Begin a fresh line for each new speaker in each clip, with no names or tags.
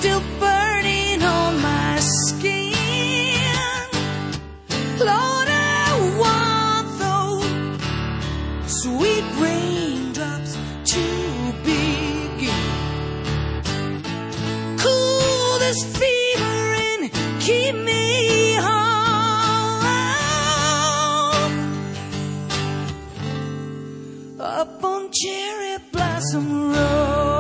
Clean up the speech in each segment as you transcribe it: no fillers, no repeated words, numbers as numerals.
still burning on my skin. Lord, I want those sweet raindrops to begin. Cool this fever and keep me home. Up on Cherry Blossom Road.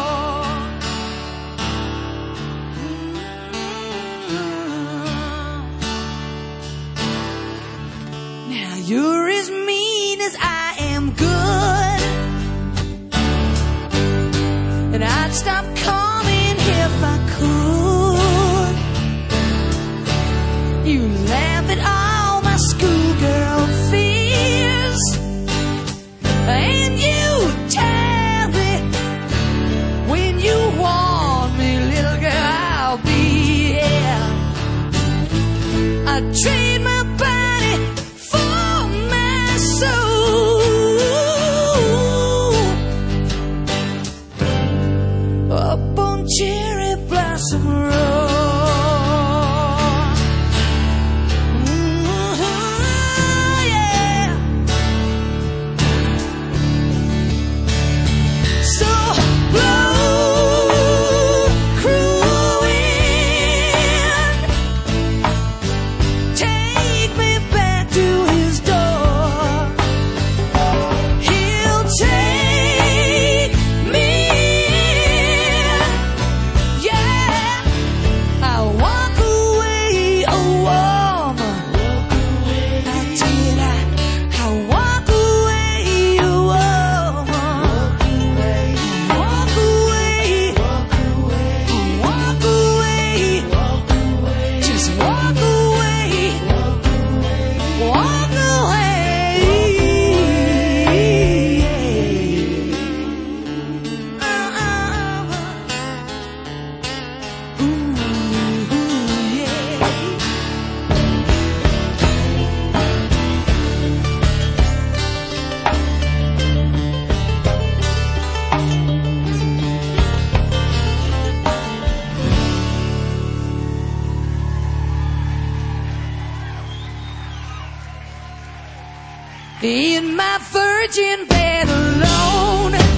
Now you're as mean as I am good, and I'd stop coming if I could. You laugh at all my schoolgirl fears, and you tell me when you want me, little girl, I'll be here. I trade my body for my soul. Up on Cherry Blossom Road. Yeah. So blow, cruel wind, take me back to his door. He'll take me in. Yeah, I'll walk away a woman. I did, I'll walk away a woman. Walk away, walk away, just walk away, walk away. Ooh, yeah. In my virgin bed alone,